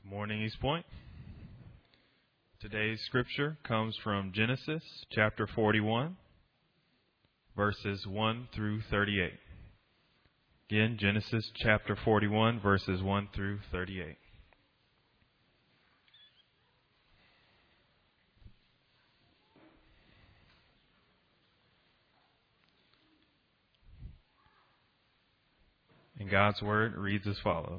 Good morning, East Point. Today's scripture comes from Genesis chapter 41, verses 1 through 38. Again, Genesis chapter 41, verses 1 through 38. And God's word reads as follows.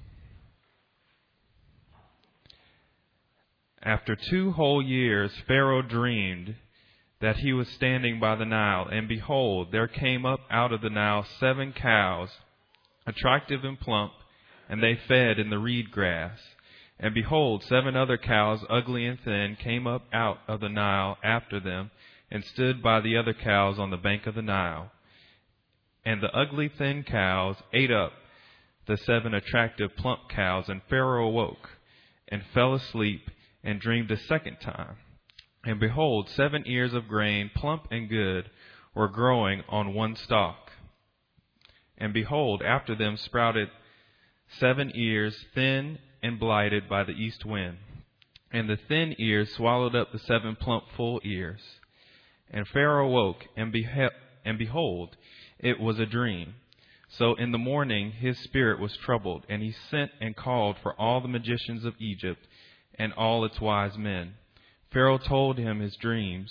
After 2 whole years, Pharaoh dreamed that he was standing by the Nile, and behold, there came up out of the Nile 7 cows, attractive and plump, and they fed in the reed grass. And behold, 7 other cows, ugly and thin, came up out of the Nile after them, and stood by the other cows on the bank of the Nile. And the ugly thin cows ate up the 7 attractive plump cows, and Pharaoh awoke and fell asleep and dreamed a second time. And behold, 7 ears of grain, plump and good, were growing on one stalk. And behold, after them sprouted 7 ears, thin and blighted by the east wind. And the thin ears swallowed up the 7 plump full ears. And Pharaoh awoke, and behold, it was a dream. So in the morning his spirit was troubled, and he sent and called for all the magicians of Egypt and all its wise men. Pharaoh told him his dreams,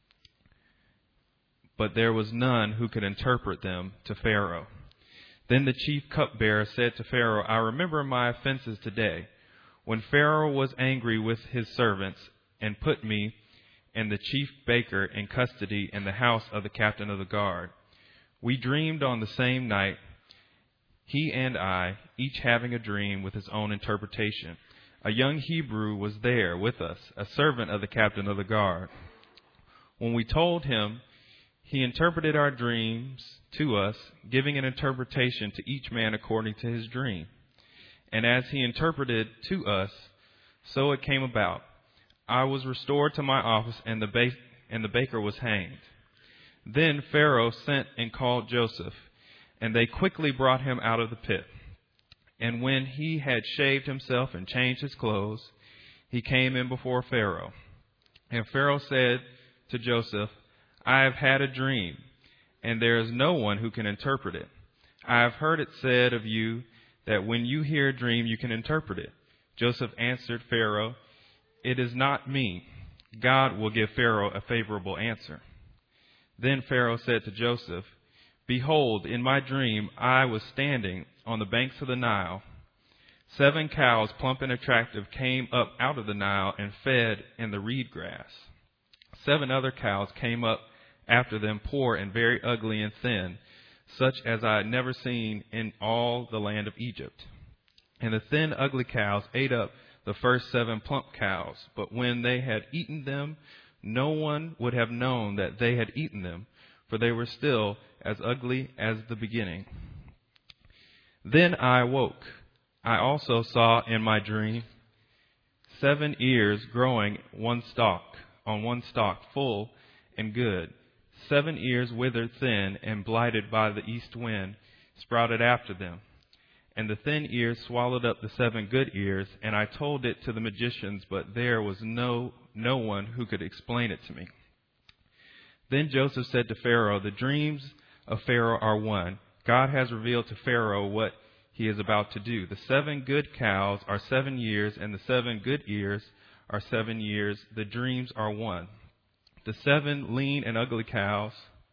but there was none who could interpret them to Pharaoh. Then the chief cupbearer said to Pharaoh, I remember my offenses today, when Pharaoh was angry with his servants and put me and the chief baker in custody in the house of the captain of the guard. We dreamed on the same night, he and I, each having a dream with his own interpretation. A young Hebrew was there with us, a servant of the captain of the guard. When we told him, he interpreted our dreams to us, giving an interpretation to each man according to his dream. And as he interpreted to us, so it came about. I was restored to my office, and the baker was hanged. Then Pharaoh sent and called Joseph, and they quickly brought him out of the pit. And when he had shaved himself and changed his clothes, he came in before Pharaoh. And Pharaoh said to Joseph, I have had a dream, and there is no one who can interpret it. I have heard it said of you that when you hear a dream, you can interpret it. Joseph answered Pharaoh, It is not me. God will give Pharaoh a favorable answer. Then Pharaoh said to Joseph, Behold, in my dream I was standing on the banks of the Nile. 7 cows, plump and attractive, came up out of the Nile and fed in the reed grass. 7 other cows came up after them, poor and very ugly and thin, such as I had never seen in all the land of Egypt. And the thin, ugly cows ate up the first 7 plump cows. But when they had eaten them, no one would have known that they had eaten them, for they were still as ugly as the beginning. Then I awoke. I also saw in my dream 7 ears growing on one stalk, full and good. 7 ears withered thin and blighted by the east wind sprouted after them. And the thin ears swallowed up the 7 good ears, and I told it to the magicians, but there was no one who could explain it to me. Then Joseph said to Pharaoh, The dreams of Pharaoh are one. God has revealed to Pharaoh what he is about to do. The 7 good cows are 7 years, and the 7 good ears are 7 years. The dreams are one. The 7 lean and ugly cows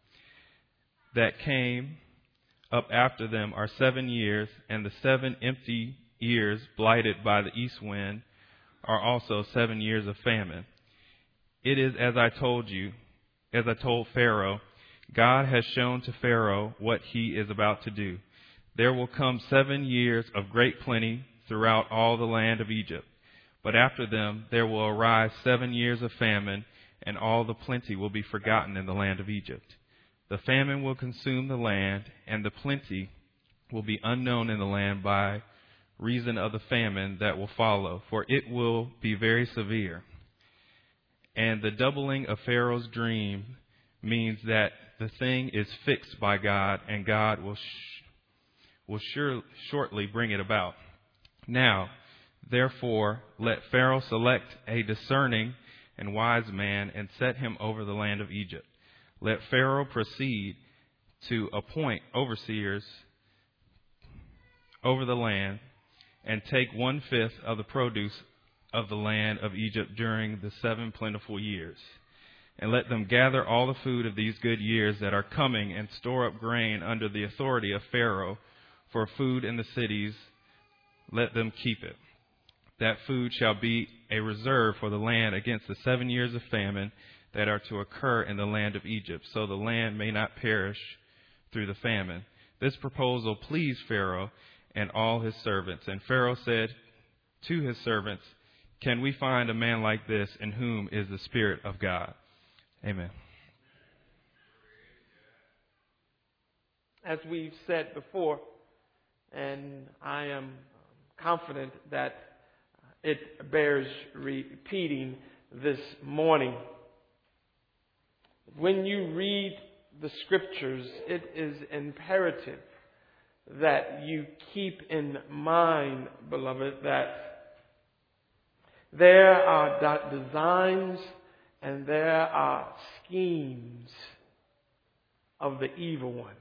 that came up after them are 7 years, and the 7 empty ears blighted by the east wind are also 7 years of famine. It is as I told Pharaoh, God has shown to Pharaoh what he is about to do. There will come 7 years of great plenty throughout all the land of Egypt. But after them there will arise 7 years of famine, and all the plenty will be forgotten in the land of Egypt. The famine will consume the land, and the plenty will be unknown in the land by reason of the famine that will follow, for it will be very severe. And the doubling of Pharaoh's dream means that the thing is fixed by God, and God will shortly bring it about. Now, Therefore, let Pharaoh select a discerning and wise man and set him over the land of Egypt. Let Pharaoh proceed to appoint overseers over the land and take 1/5 of the produce of the land of Egypt during the 7 plentiful years. And let them gather all the food of these good years that are coming and store up grain under the authority of Pharaoh for food in the cities. Let them keep it. That food shall be a reserve for the land against the 7 years of famine that are to occur in the land of Egypt, so the land may not perish through the famine. This proposal pleased Pharaoh and all his servants. And Pharaoh said to his servants, "Can we find a man like this in whom is the Spirit of God?" Amen. As we've said before, and I am confident that it bears repeating this morning, when you read the Scriptures, it is imperative that you keep in mind, beloved, that there are designs and there are schemes of the evil one.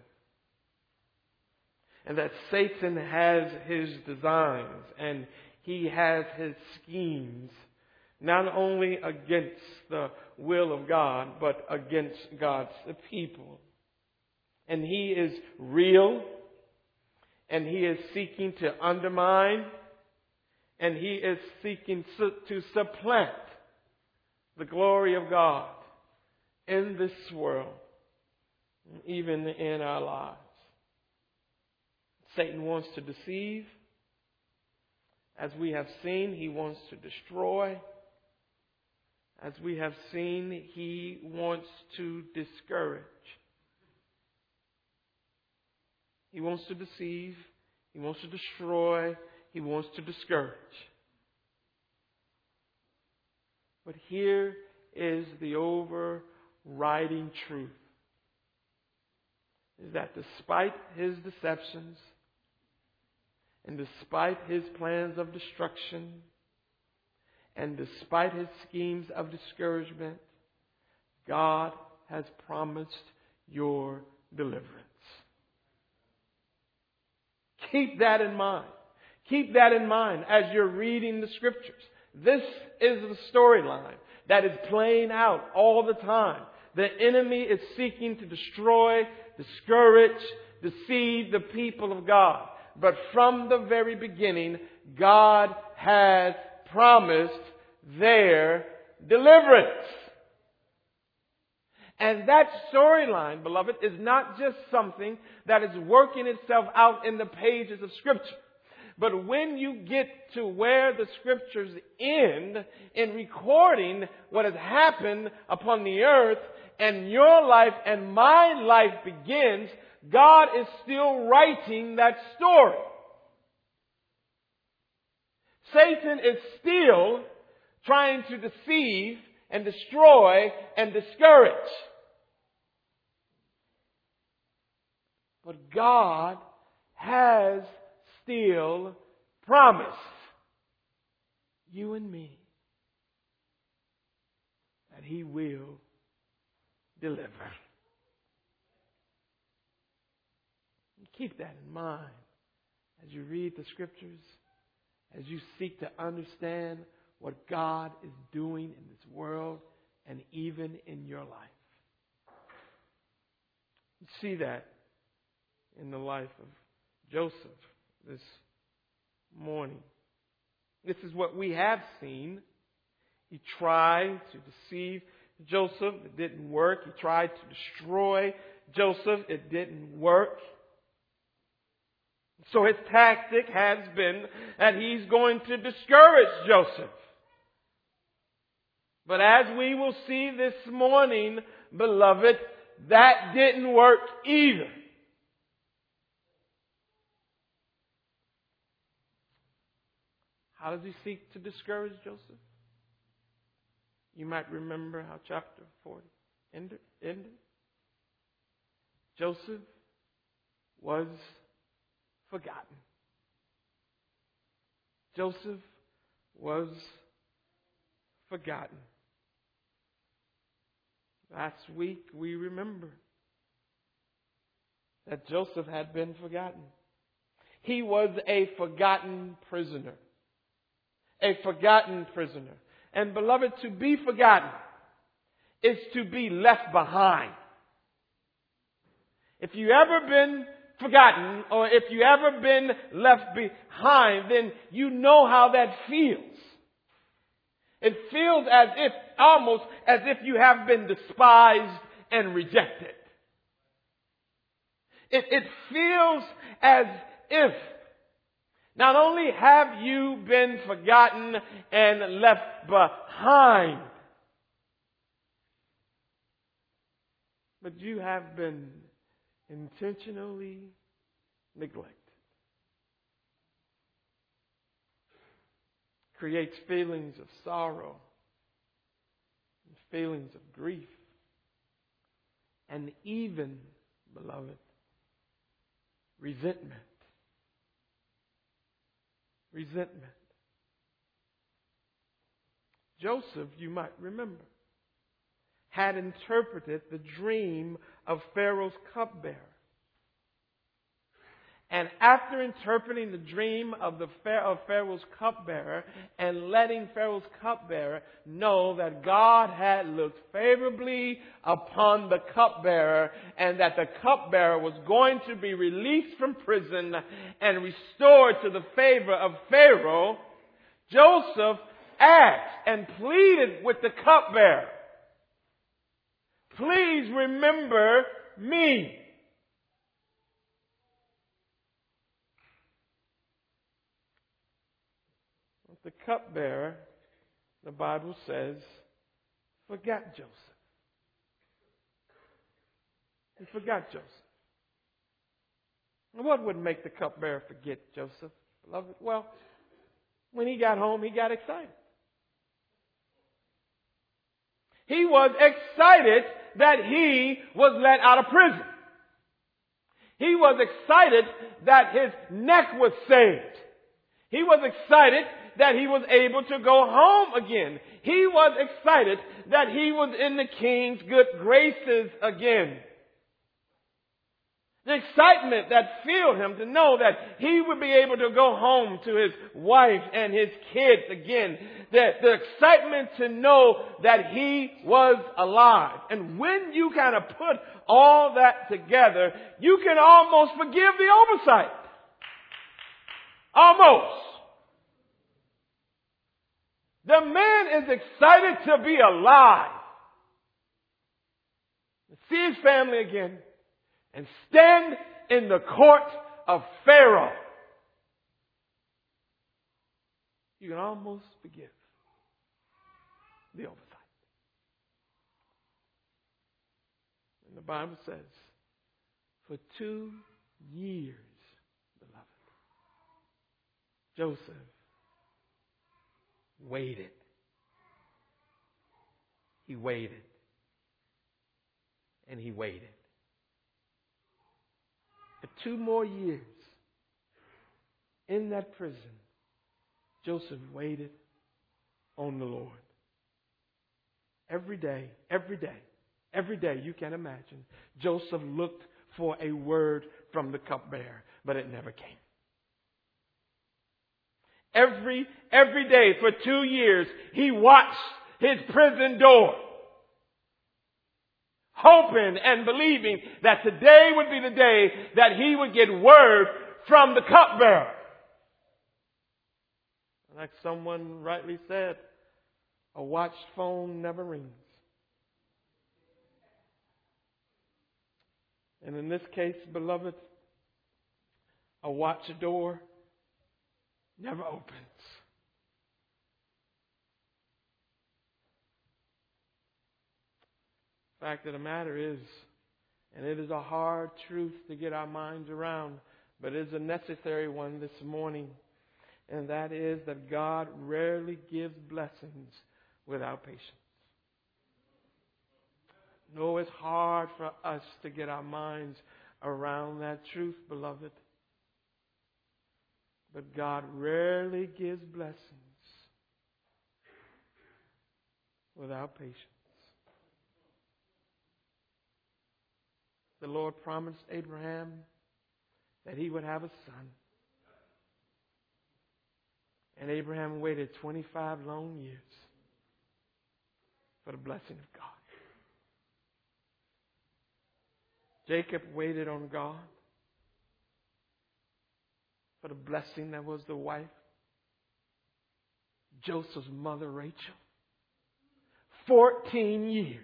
And that Satan has his designs and he has his schemes, not only against the will of God, but against God's people. And he is real, and he is seeking to undermine, and he is seeking to supplant the glory of God in this world, even in our lives. Satan wants to deceive. As we have seen, he wants to destroy. As we have seen, he wants to discourage. He wants to deceive. He wants to destroy. He wants to discourage. But here is the overriding truth, is that despite his deceptions and despite his plans of destruction and despite his schemes of discouragement, God has promised your deliverance. Keep that in mind. Keep that in mind as you're reading the Scriptures. This is the storyline that is playing out all the time. The enemy is seeking to destroy, discourage, deceive the people of God. But from the very beginning, God has promised their deliverance. And that storyline, beloved, is not just something that is working itself out in the pages of Scripture. But when you get to where the Scriptures end in recording what has happened upon the earth, and your life and my life begins, God is still writing that story. Satan is still trying to deceive and destroy and discourage. But God has still promised you and me that He will deliver. Keep that in mind as you read the Scriptures, as you seek to understand what God is doing in this world and even in your life. You see that in the life of Joseph this morning. This is what we have seen. He tried to deceive Joseph. It didn't work. He tried to destroy Joseph. It didn't work. So his tactic has been that he's going to discourage Joseph. But as we will see this morning, beloved, that didn't work either. How does he seek to discourage Joseph? You might remember how chapter 40 ended. Joseph was forgotten. Joseph was forgotten. Last week we remember that Joseph had been forgotten. He was a forgotten prisoner. A forgotten prisoner. And beloved, to be forgotten is to be left behind. If you ever been forgotten or if you ever been left behind, then you know how that feels. It feels as if, almost as if you have been despised and rejected. It feels as if not only have you been forgotten and left behind, but you have been intentionally neglected. Creates feelings of sorrow, and feelings of grief, and even, beloved, resentment. Resentment. Joseph, you might remember, had interpreted the dream of Pharaoh's cupbearer. And after interpreting the dream of Pharaoh's cupbearer and letting Pharaoh's cupbearer know that God had looked favorably upon the cupbearer and that the cupbearer was going to be released from prison and restored to the favor of Pharaoh, Joseph asked and pleaded with the cupbearer, "Please remember me." The cupbearer, the Bible says, forgot Joseph. He forgot Joseph. And what would make the cupbearer forget Joseph, beloved? Well, when he got home, he got excited. He was excited that he was let out of prison. He was excited that his neck was saved. He was excited that he was able to go home again. He was excited that he was in the king's good graces again. The excitement that filled him to know that he would be able to go home to his wife and his kids again. The excitement to know that he was alive. And when you kind of put all that together, you can almost forgive the oversight. Almost. The man is excited to be alive. To see his family again and stand in the court of Pharaoh. You can almost forgive the oversight. And the Bible says, for 2 years, beloved, Joseph waited. He waited. And he waited. For 2 more years in that prison, Joseph waited on the Lord. Every day you can imagine, Joseph looked for a word from the cupbearer, but it never came. Every day for 2 years, he watched his prison door, hoping and believing that today would be the day that he would get word from the cupbearer. Like someone rightly said, a watched phone never rings. And in this case, beloved, a watched door never opens. The fact of the matter is, and it is a hard truth to get our minds around, but it is a necessary one this morning, and that is that God rarely gives blessings without patience. No, it's hard for us to get our minds around that truth, beloved. But God rarely gives blessings without patience. The Lord promised Abraham that he would have a son. And Abraham waited 25 long years for the blessing of God. Jacob waited on God for the blessing that was the wife, Joseph's mother, Rachel. 14 years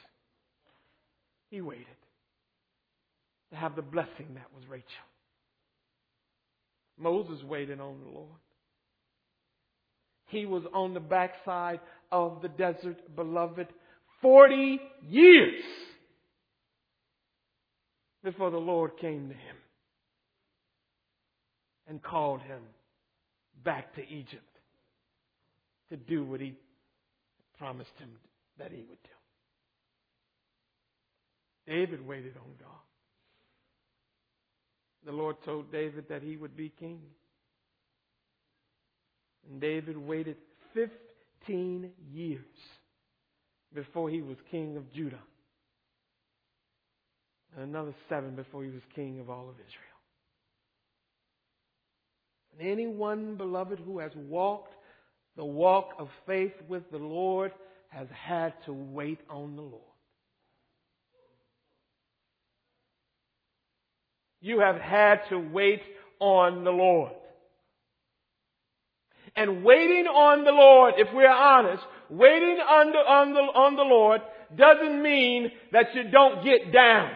he waited to have the blessing that was Rachel. Moses waited on the Lord. He was on the backside of the desert, beloved, 40 years before the Lord came to him and called him back to Egypt to do what he promised him that he would do. David waited on God. The Lord told David that he would be king. And David waited 15 years before he was king of Judah. And another 7 before he was king of all of Israel. And anyone, beloved, who has walked the walk of faith with the Lord has had to wait on the Lord. You have had to wait on the Lord. And waiting on the Lord, if we're honest, waiting on the Lord doesn't mean that you don't get down.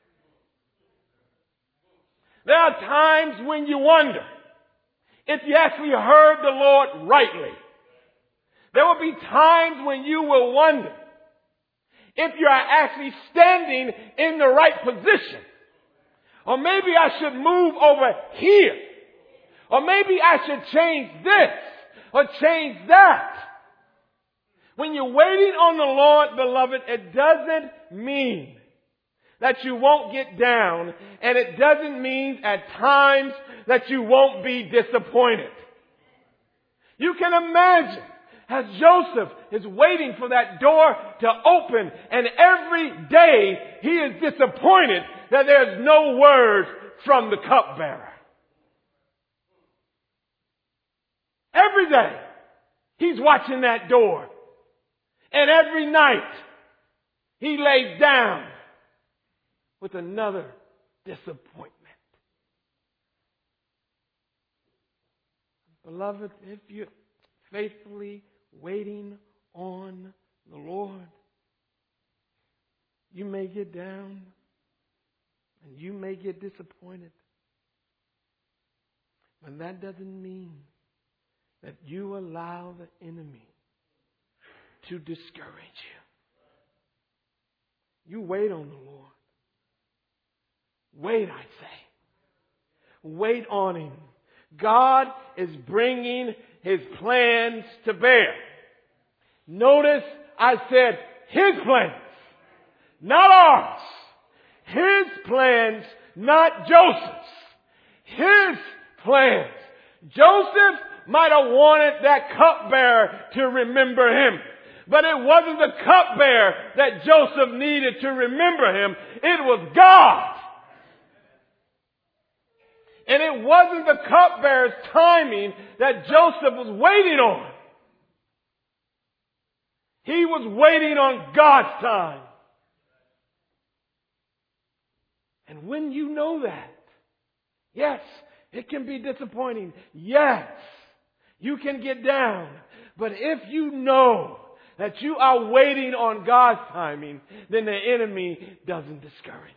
There are times when you wonder if you actually heard the Lord rightly. There will be times when you will wonder if you are actually standing in the right position. Or maybe I should move over here. Or maybe I should change this or change that. When you're waiting on the Lord, beloved, it doesn't mean that you won't get down, and it doesn't mean at times that you won't be disappointed. You can imagine as Joseph is waiting for that door to open, and every day he is disappointed that there's no word from the cupbearer. Every day he's watching that door. And every night he lays down with another disappointment. Beloved, if you're faithfully waiting on the Lord, you may get down and you may get disappointed. But that doesn't mean that you allow the enemy to discourage you. You wait on the Lord. Wait, I say. Wait on Him. God is bringing His plans to bear. Notice I said His plans, not ours. His plans, not Joseph's. His plans. Joseph might have wanted that cupbearer to remember him. But it wasn't the cupbearer that Joseph needed to remember him. It was God. And it wasn't the cupbearer's timing that Joseph was waiting on. He was waiting on God's time. And when you know that, yes, it can be disappointing. Yes, you can get down. But if you know that you are waiting on God's timing, then the enemy doesn't discourage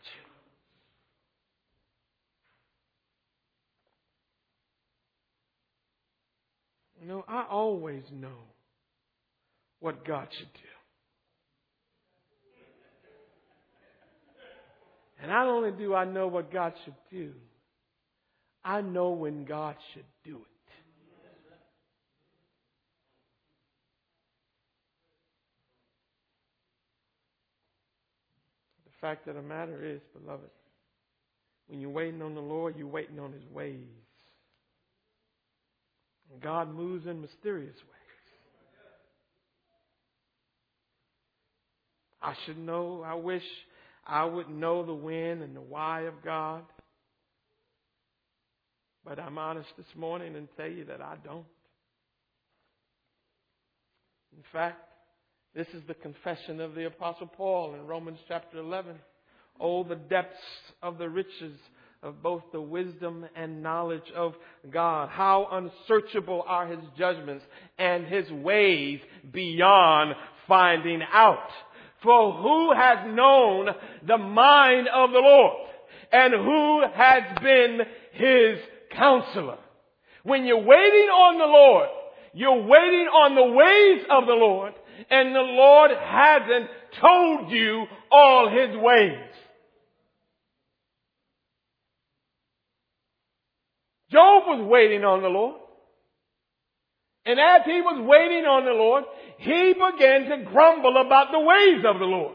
you. You know, I always know what God should do. And not only do I know what God should do, I know when God should do it. The fact of the matter is, beloved, when you're waiting on the Lord, you're waiting on His ways. And God moves in mysterious ways. I should know. I wish I would know the when and the why of God. But I'm honest this morning and tell you that I don't. In fact, this is the confession of the Apostle Paul in Romans chapter 11. Oh, the depths of the riches of both the wisdom and knowledge of God. How unsearchable are His judgments and His ways beyond finding out. For who has known the mind of the Lord? And who has been His counselor? When you're waiting on the Lord, you're waiting on the ways of the Lord, and the Lord hasn't told you all His ways. Job was waiting on the Lord. And as he was waiting on the Lord, he began to grumble about the ways of the Lord.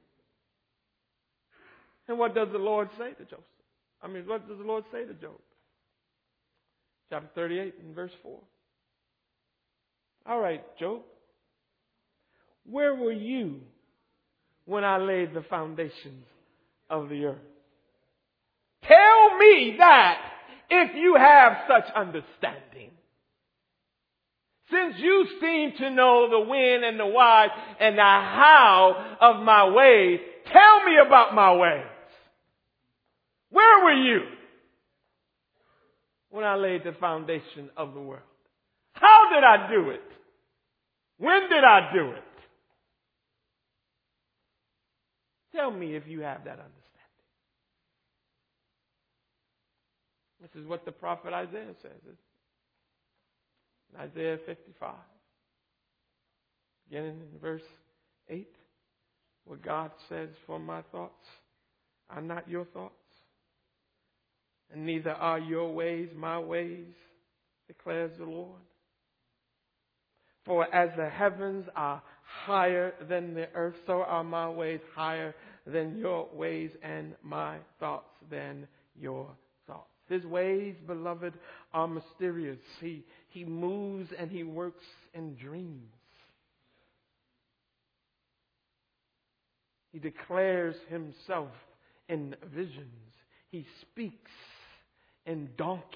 And what does the Lord say to Joseph? What does the Lord say to Job? Chapter 38 and verse 4. All right, Job. Where were you when I laid the foundations of the earth? Tell me that if you have such understanding. Since you seem to know the when and the why and the how of my ways, tell me about my ways. Where were you when I laid the foundation of the world? How did I do it? When did I do it? Tell me if you have that understanding. This is what the prophet Isaiah says. In Isaiah 55, beginning in verse 8, where God says, for my thoughts are not your thoughts, and neither are your ways my ways, declares the Lord. For as the heavens are higher than the earth, so are my ways higher than your ways, and my thoughts than your thoughts. His ways, beloved, are mysterious. He moves and He works in dreams. He declares Himself in visions. He speaks in donkeys.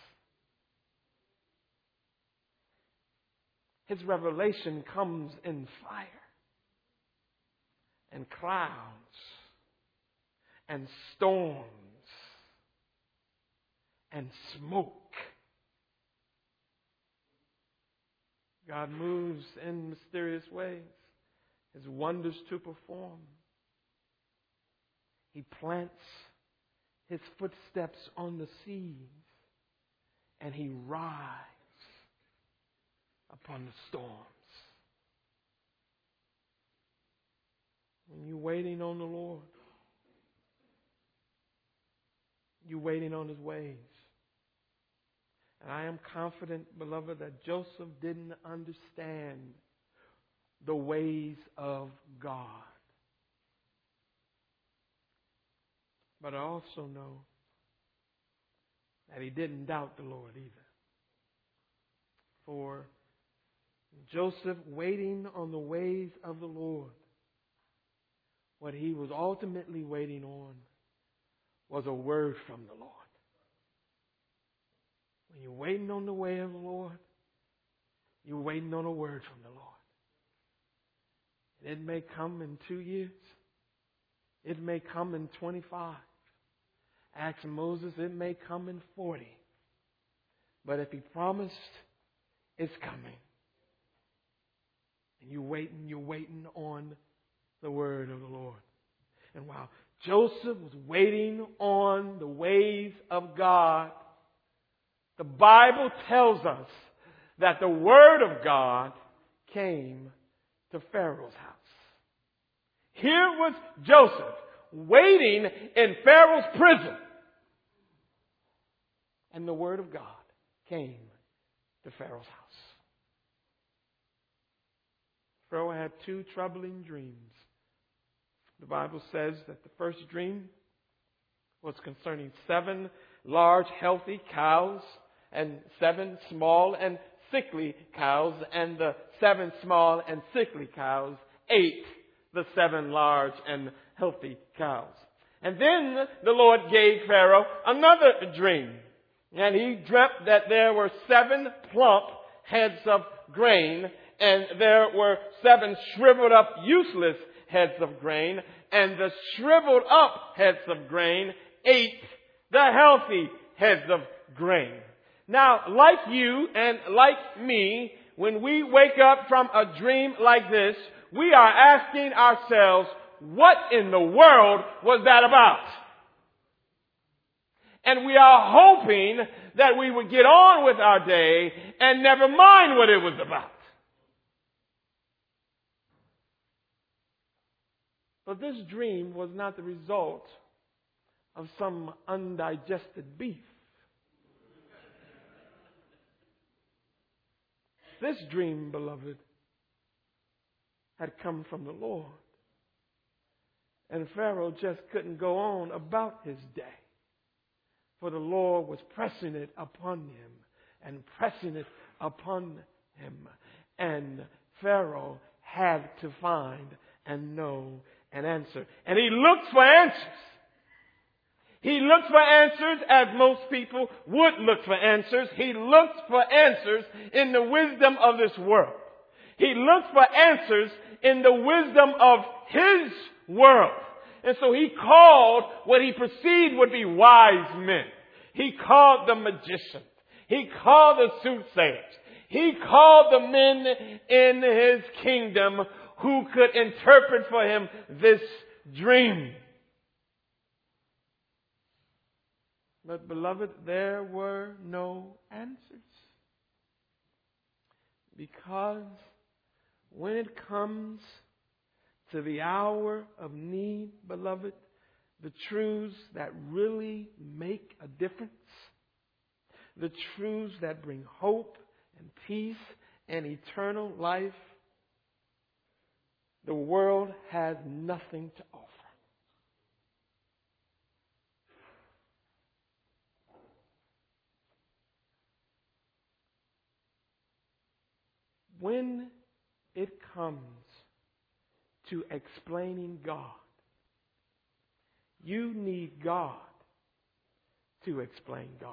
His revelation comes in fire and clouds and storms and smoke. God moves in mysterious ways, His wonders to perform. He plants His footsteps on the seas, and He rides upon the storms. When you're waiting on the Lord, you're waiting on His ways. And I am confident, beloved, that Joseph didn't understand the ways of God. But I also know that he didn't doubt the Lord either. For Joseph, waiting on the ways of the Lord, what he was ultimately waiting on was a word from the Lord. When you're waiting on the way of the Lord, you're waiting on a word from the Lord. And it may come in 2 years. It may come in 25. Ask Moses, it may come in 40. But if he promised, it's coming. And you're waiting on the word of the Lord. And while Joseph was waiting on the ways of God, the Bible tells us that the word of God came to Pharaoh's house. Here was Joseph waiting in Pharaoh's prison. And the word of God came to Pharaoh's house. Pharaoh had 2 troubling dreams. The Bible says that the first dream was concerning 7 large, healthy cows and 7 small and sickly cows, and the 7 small and sickly cows ate the 7 large and healthy cows. And then the Lord gave Pharaoh another dream. And he dreamt that there were 7 plump heads of grain, and there were 7 shriveled up, useless heads of grain, and the shriveled up heads of grain ate the healthy heads of grain. Now, like you and like me, when we wake up from a dream like this, we are asking ourselves, what in the world was that about? And we are hoping that we would get on with our day and never mind what it was about. But this dream was not the result of some undigested beef. This dream, beloved, had come from the Lord. And Pharaoh just couldn't go on about his day. For the Lord was pressing it upon him and pressing it upon him. And Pharaoh had to find and know an answer. And he looked for answers. He looked for answers as most people would look for answers. He looked for answers in the wisdom of this world. He looked for answers in the wisdom of his world. And so he called what he perceived would be wise men. He called the magicians. He called the soothsayers. He called the men in his kingdom who could interpret for him this dream. But beloved, there were no answers. Because when it comes to the hour of need, beloved, the truths that really make a difference, the truths that bring hope and peace and eternal life, the world has nothing to offer. When it comes to explaining God, you need God to explain God.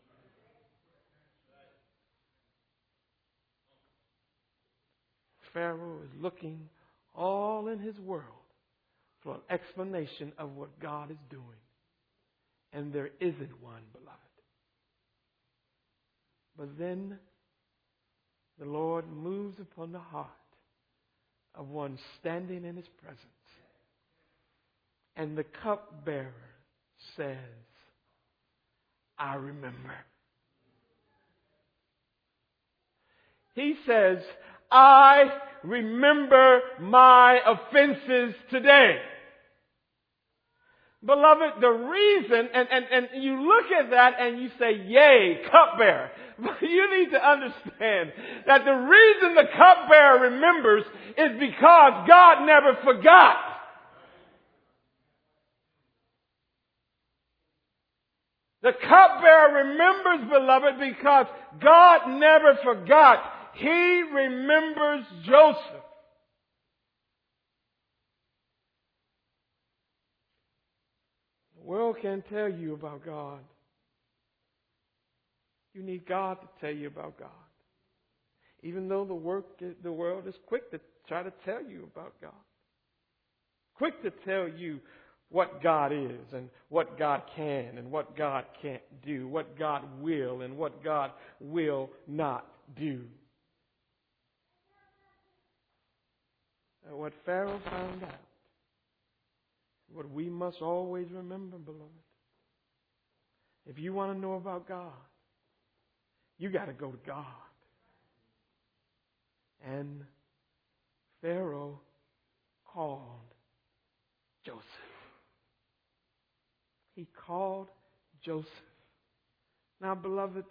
Pharaoh is looking all in his world for an explanation of what God is doing. And there isn't one, beloved. But then the Lord moves upon the heart of one standing in his presence. And the cupbearer says, I remember. He says, I remember my offenses today. Beloved, the reason, and you look at that and you say, yay, cupbearer. But you need to understand that the reason the cupbearer remembers is because God never forgot. The cupbearer remembers, beloved, because God never forgot. He remembers Joseph. The world can't tell you about God. You need God to tell you about God. Even though the world is quick to try to tell you about God. Quick to tell you what God is and what God can and what God can't do, what God will and what God will not do. And what Pharaoh found out, what we must always remember, beloved, if you want to know about God, you got to go to God. And Pharaoh called Joseph. He called Joseph. Now, beloved,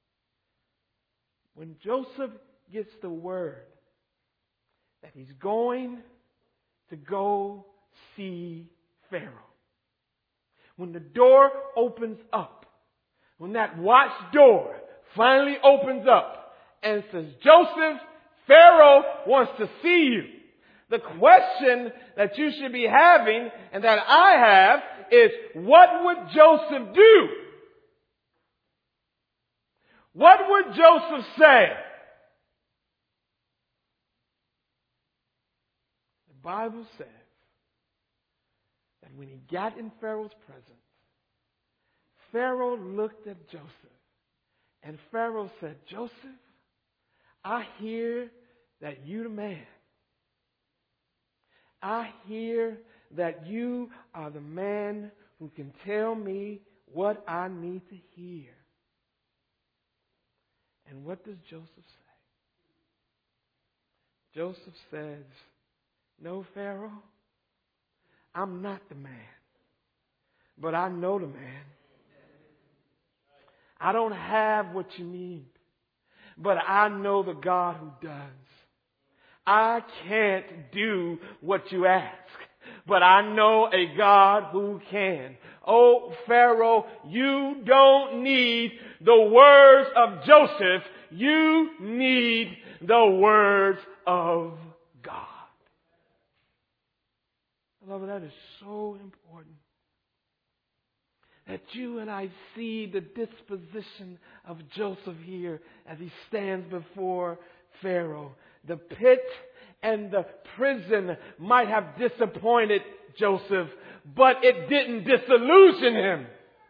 when Joseph gets the word that he's going to go see Pharaoh, when the door opens up, when that watch door finally opens up and says, Joseph, Pharaoh wants to see you. The question that you should be having and that I have is, what would Joseph do? What would Joseph say? The Bible says that when he got in Pharaoh's presence, Pharaoh looked at Joseph and Pharaoh said, Joseph, I hear that you're the man. I hear that you are the man who can tell me what I need to hear. And what does Joseph say? Joseph says, no, Pharaoh, I'm not the man, but I know the man. I don't have what you need, but I know the God who does. I can't do what you ask, but I know a God who can. Oh, Pharaoh, you don't need the words of Joseph. You need the words of God. Beloved, that is so important. That you and I see the disposition of Joseph here as he stands before Pharaoh. The pit and the prison might have disappointed Joseph, but it didn't disillusion him.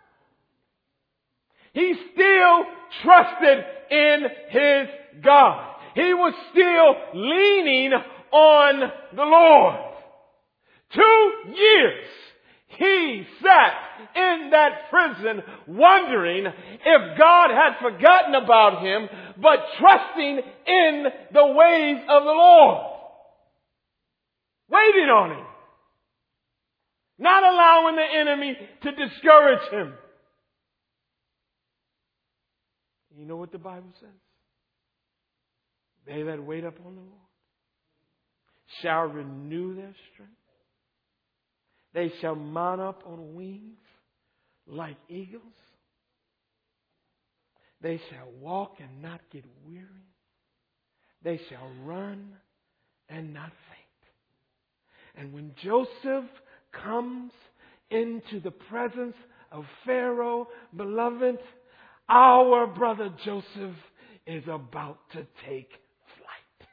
He still trusted in his God. He was still leaning on the Lord. 2 years he sat in that prison wondering if God had forgotten about him, but trusting in the ways of the Lord. Waiting on him. Not allowing the enemy to discourage him. You know what the Bible says? They that wait upon the Lord shall renew their strength. They shall mount up on wings like eagles. They shall walk and not get weary. They shall run and not faint. And when Joseph comes into the presence of Pharaoh, beloved, our brother Joseph is about to take flight.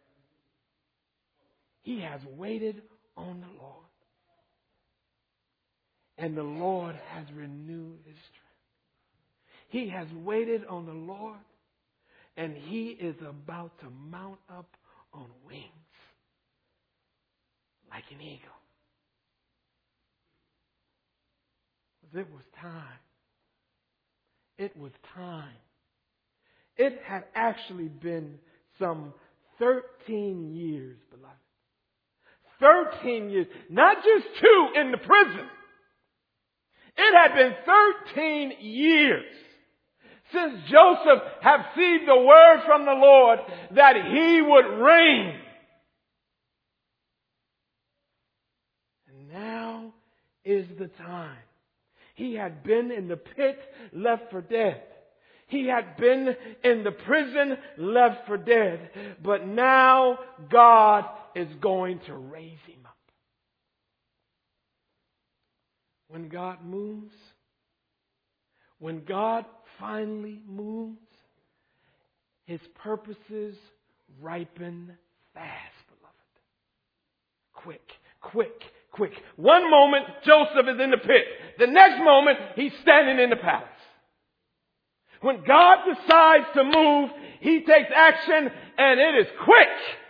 He has waited on the Lord. And the Lord has renewed his strength. He has waited on the Lord, and he is about to mount up on wings like an eagle. It was time. It was time. It had actually been some 13 years, beloved. 13 years. Not just 2 in the prison. It had been 13 years since Joseph had received the word from the Lord that he would reign. And now is the time. He had been in the pit, left for dead. He had been in the prison, left for dead. But now God is going to raise him up. When God moves, when God finally moves, his purposes ripen fast, beloved. Quick. One moment, Joseph is in the pit. The next moment, he's standing in the palace. When God decides to move, he takes action, and it is quick.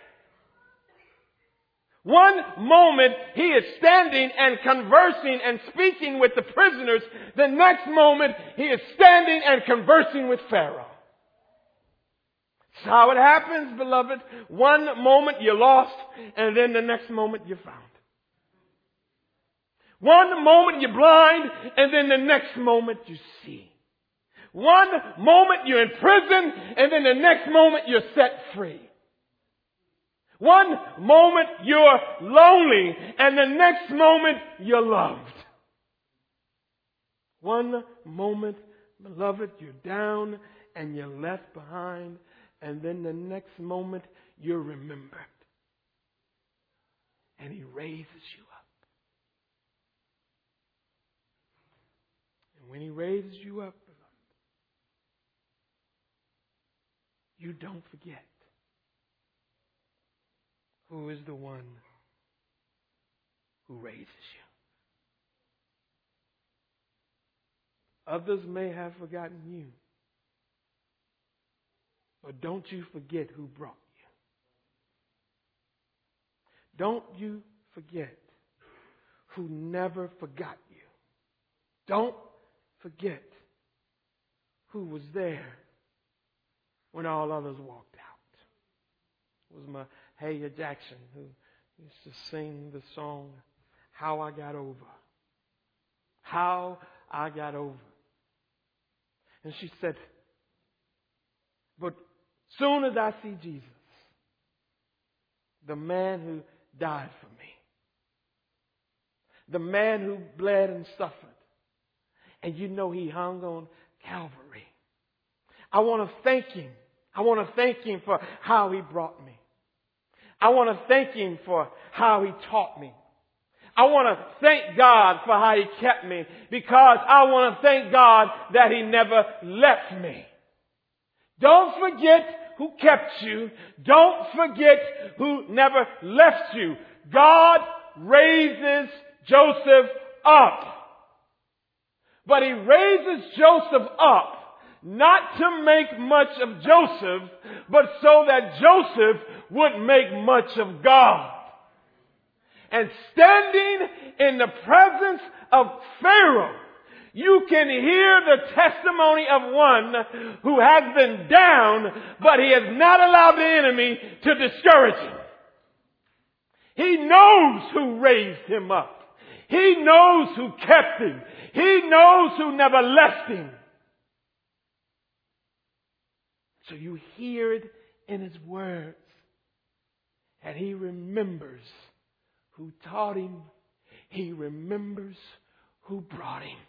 One moment, he is standing and conversing and speaking with the prisoners. The next moment, he is standing and conversing with Pharaoh. That's how it happens, beloved. One moment you're lost, and then the next moment you're found. One moment you're blind, and then the next moment you see. One moment you're in prison, and then the next moment you're set free. One moment you're lonely, and the next moment you're loved. One moment, beloved, you're down and you're left behind, and then the next moment you're remembered. and He raises you up. And when He raises you up, beloved, you don't forget who is the one who raises you. Others may have forgotten you, but don't you forget who brought you. Don't you forget who never forgot you. Don't forget who was there when all others walked out. It was Mahalia Jackson who used to sing the song, How I Got Over. How I Got Over. And she said, but soon as I see Jesus, the man who died for me, the man who bled and suffered, and you know He hung on Calvary, I want to thank Him. I want to thank Him for how He brought me. I want to thank Him for how He taught me. I want to thank God for how He kept me, because I want to thank God that He never left me. Don't forget who kept you. Don't forget who never left you. God raises Joseph up. But He raises Joseph up not to make much of Joseph, but so that Joseph would make much of God. And standing in the presence of Pharaoh, you can hear the testimony of one who has been down, but he has not allowed the enemy to discourage him. He knows who raised him up. He knows who kept him. He knows who never left him. So you hear it in his words. And he remembers who taught him. He remembers who brought him.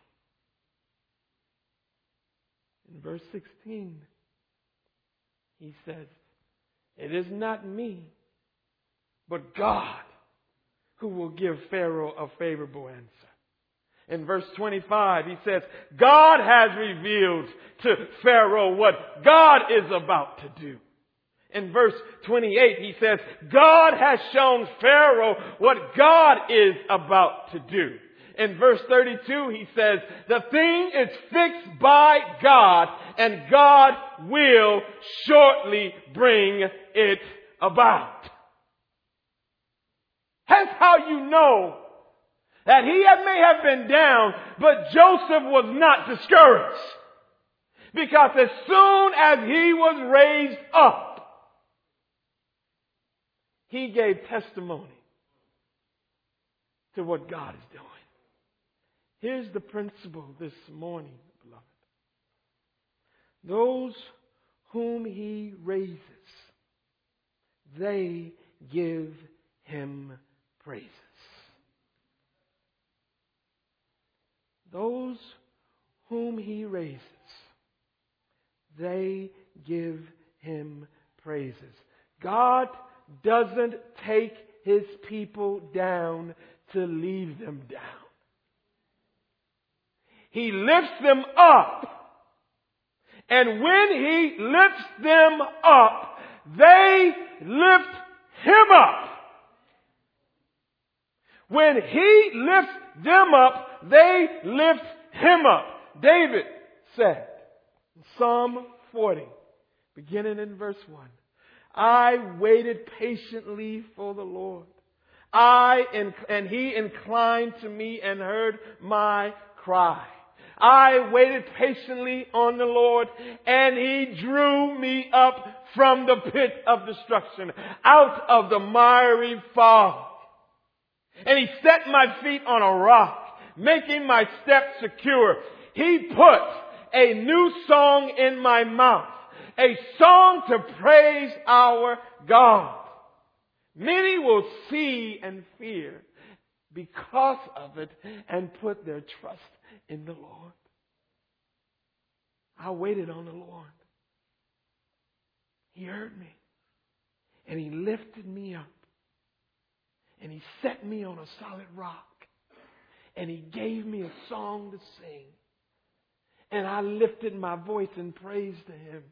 In verse 16, he says, it is not me, but God who will give Pharaoh a favorable answer. In verse 25, he says, God has revealed to Pharaoh what God is about to do. In verse 28, he says, God has shown Pharaoh what God is about to do. In verse 32, he says, the thing is fixed by God, and God will shortly bring it about. That's how you know that he may have been down, but Joseph was not discouraged. Because as soon as he was raised up, he gave testimony to what God is doing. Here's the principle this morning, beloved. Those whom he raises, they give him praises. Those whom he raises, they give him praises. God doesn't take his people down to leave them down. He lifts them up. And when he lifts them up, they lift him up. When he lifts them up, they lift him up. David said in Psalm 40, beginning in verse 1, I waited patiently for the Lord. And he inclined to me and heard my cry. I waited patiently on the Lord, and he drew me up from the pit of destruction, out of the miry fog. And he set my feet on a rock, making my steps secure. He put a new song in my mouth, a song to praise our God. Many will see and fear because of it and put their trust in the Lord. I waited on the Lord. He heard me and he lifted me up. And He set me on a solid rock. And He gave me a song to sing. And I lifted my voice in praise to Him.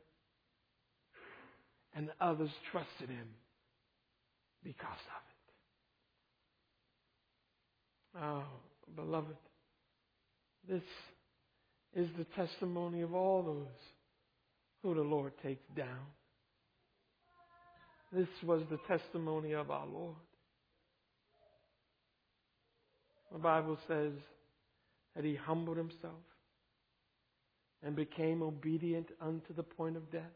And others trusted Him because of it. Oh, beloved, this is the testimony of all those who the Lord takes down. This was the testimony of our Lord. The Bible says that He humbled Himself and became obedient unto the point of death,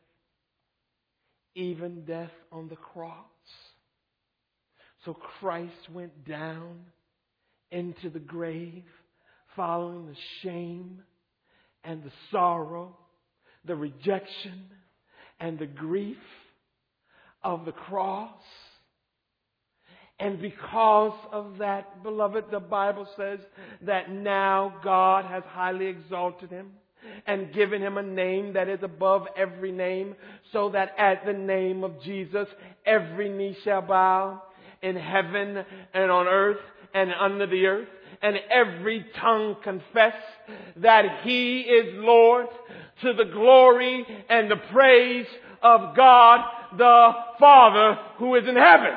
even death on the cross. So Christ went down into the grave, following the shame and the sorrow, the rejection and the grief of the cross. And because of that, beloved, the Bible says that now God has highly exalted Him and given Him a name that is above every name, so that at the name of Jesus every knee shall bow in heaven and on earth and under the earth, and every tongue confess that He is Lord, to the glory and the praise of God the Father who is in heaven.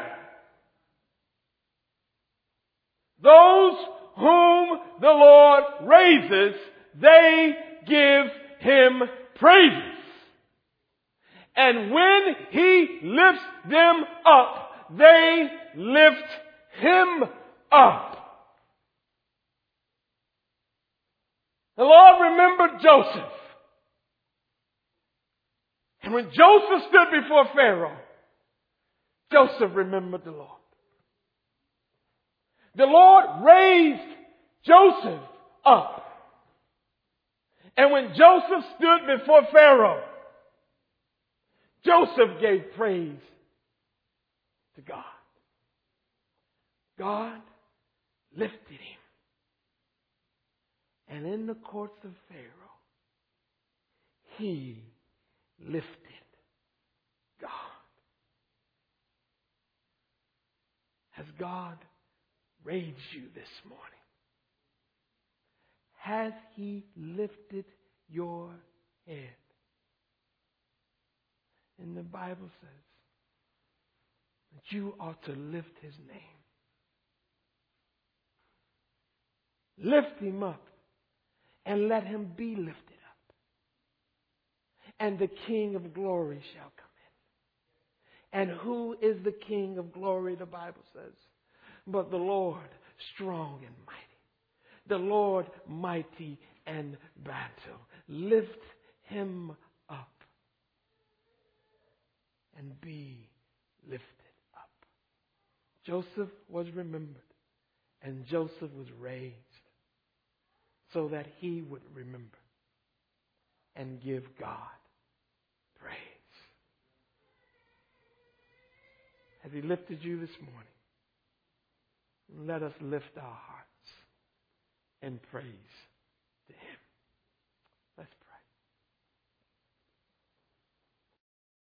Those whom the Lord raises, they give Him praises. And when He lifts them up, they lift Him up. The Lord remembered Joseph. And when Joseph stood before Pharaoh, Joseph remembered the Lord. The Lord raised Joseph up. And when Joseph stood before Pharaoh, Joseph gave praise to God. God lifted him. And in the courts of Pharaoh, He lifted God. Has God raised you this morning? Has He lifted your head? And the Bible says that you ought to lift His name. Lift Him up and let Him be lifted up. And the King of glory shall come in. And who is the King of glory, the Bible says? But the Lord strong and mighty. The Lord mighty in battle. Lift Him up and be lifted up. Joseph was remembered and Joseph was raised so that he would remember and give God praise. Has He lifted you this morning? Let us lift our hearts and praise to Him.